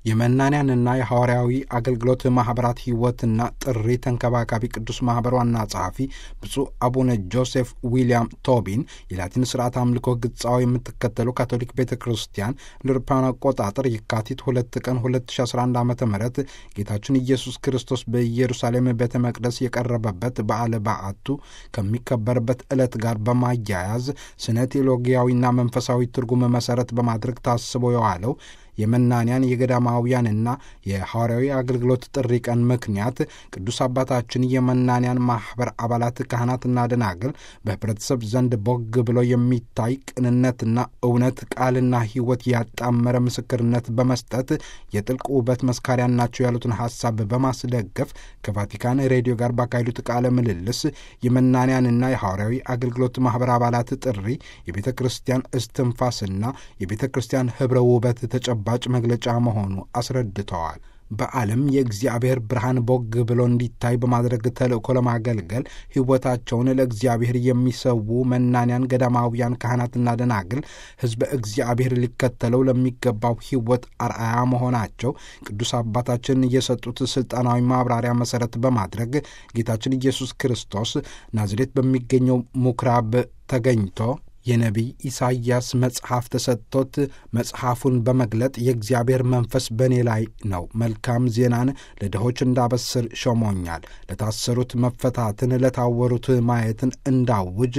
የመናንያንና የሐዋርያዊ አገልግሎት ማኅበራት ሕይወትና ጥሪ ተንከባካቢ ቅዱስ ማኅበር ዋና ጸሐፊ ብፁዕ አቡነ ጆሴፍ ዊልያም ቶቢን የላቲን ሥርዓት አምልኮ ግጻዊ የምትከተሉ ካቶሊክ ቤተ ክርስቲያን ለአውሮፓውያን አቆጣጠር የካቲት 2 ቀን 2011 ዓ ም ጌታችን ኢየሱስ ክርስቶስ በኢየሩሳሌም ቤተ መቅደስ የቀረበበት በዓለ በዓቱ ከሚከበርበት ዕለት ጋር በማያያዝ ስነ ቴዎሎጊያዊና መንፈሳዊ ትርጉም መሠረት በማድረግ ታስቦ የዋለው የመናንያን የገዳማውያንና የሐዋርያዊ አገልግሎት ጥሪ ቀን ምክንያት ቅዱስ አባታችን የመናንያን ማኅበር አባላት ካህናትና ደናግል በኅብረተሰብ ዘንድ ቦግ ብሎ የሚታይ ቅንነትና እውነት ቃልና ሕይወት ያጣመረ ምስክርነት በመስጠት የጥልቅ ውበት መስካሪያን ናቸው ያሉትን ሐሳብ በማስደገፍ ከቫቲካን ሬዲዮ ጋር ባካሄዱት ቃለ ምልልስ የመናንያንና የሐዋርያዊ አገልግሎት ማኅበር አባላት ጥሪ የቤተ ክርስቲያን እስትንፋስና የቤተ ክርስቲያን ኅብረ ውበት ባጭ መግለጫ መሆኑ አስረድተዋል። በዓለም የእግዚአብሔር ብርሃን ቦግ ብሎ እንዲታይ በማድረግ ተልእኮ ለማገልገል ሕይወታቸውን ለእግዚአብሔር የሚሰዉ መናንያን ገዳማውያን ካህናትና ደናግል ሕዝበ እግዚአብሔር ሊከተለው ለሚገባው ሕይወት አርአያ መሆናቸው ቅዱስ አባታችን የሰጡት ሥልጣናዊ ማብራሪያ መሠረት በማድረግ ጌታችን ኢየሱስ ክርስቶስ ናዝሬት በሚገኘው ምኵራብ ተገኝቶ የነቢይ ኢሳይያስ መጽሐፍ ተሰጥቶት መጽሐፉን በመግለጥ የእግዚአብሔር መንፈስ በእኔ ላይ ነው፣ መልካም ዜናን ለድሆች እንዳበስር ሾሞኛል፣ ለታሰሩት መፈታትን፣ ለታወሩት ማየትን እንዳውጅ፣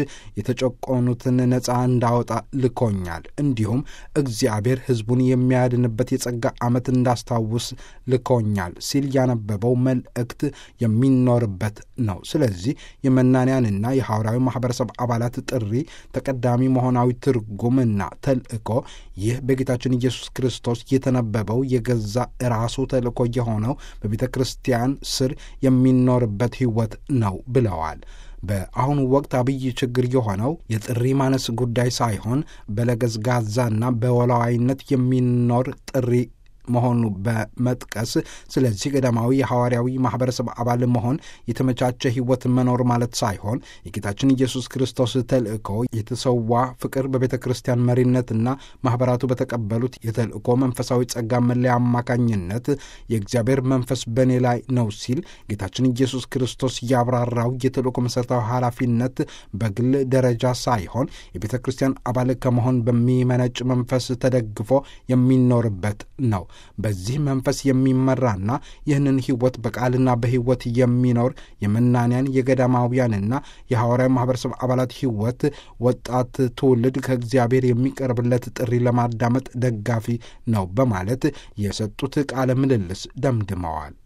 የተጨቆኑትን ነፃ እንዳወጣ ልኮኛል፣ እንዲሁም እግዚአብሔር ሕዝቡን የሚያድንበት የጸጋ ዓመት እንዳስታውስ ልኮኛል ሲል ያነበበው መልእክት የሚኖርበት ነው። ስለዚህ የመናንያንና የሐዋርያዊ ማኅበረሰብ አባላት ጥሪ ተቀዳ መሆናዊ ትርጉምና ተልእኮ ይህ በጌታችን ኢየሱስ ክርስቶስ የተነበበው የገዛ ራሱ ተልእኮ የሆነው በቤተ ክርስቲያን ስር የሚኖርበት ሕይወት ነው ብለዋል። በአሁኑ ወቅት አብይ ችግር የሆነው የጥሪ ማነስ ጉዳይ ሳይሆን በለገዝጋዛና በወላዋይነት የሚኖር ጥሪ መሆኑ በመጥቀስ ስለዚህ ገዳማዊ የሐዋርያዊ ማኅበረሰብ አባል መሆን የተመቻቸ ሕይወት መኖር ማለት ሳይሆን የጌታችን ኢየሱስ ክርስቶስ ተልእኮ የተሰዋ ፍቅር በቤተ ክርስቲያን መሪነትና ማኅበራቱ በተቀበሉት የተልእኮ መንፈሳዊ ጸጋ መለያ አማካኝነት የእግዚአብሔር መንፈስ በእኔ ላይ ነው ሲል ጌታችን ኢየሱስ ክርስቶስ ያብራራው የተልእኮ መሠረታዊ ኃላፊነት በግል ደረጃ ሳይሆን የቤተ ክርስቲያን አባል ከመሆን በሚመነጭ መንፈስ ተደግፎ የሚኖርበት ነው። በዚህ መንፈስ የሚመራና ይህንን ሕይወት በቃልና በሕይወት የሚኖር የመናንያን የገዳማውያንና የሐዋርያዊ ማኅበረሰብ አባላት ሕይወት ወጣት ትውልድ ከእግዚአብሔር የሚቀርብለት ጥሪ ለማዳመጥ ደጋፊ ነው በማለት የሰጡት ቃለ ምልልስ ደምድመዋል።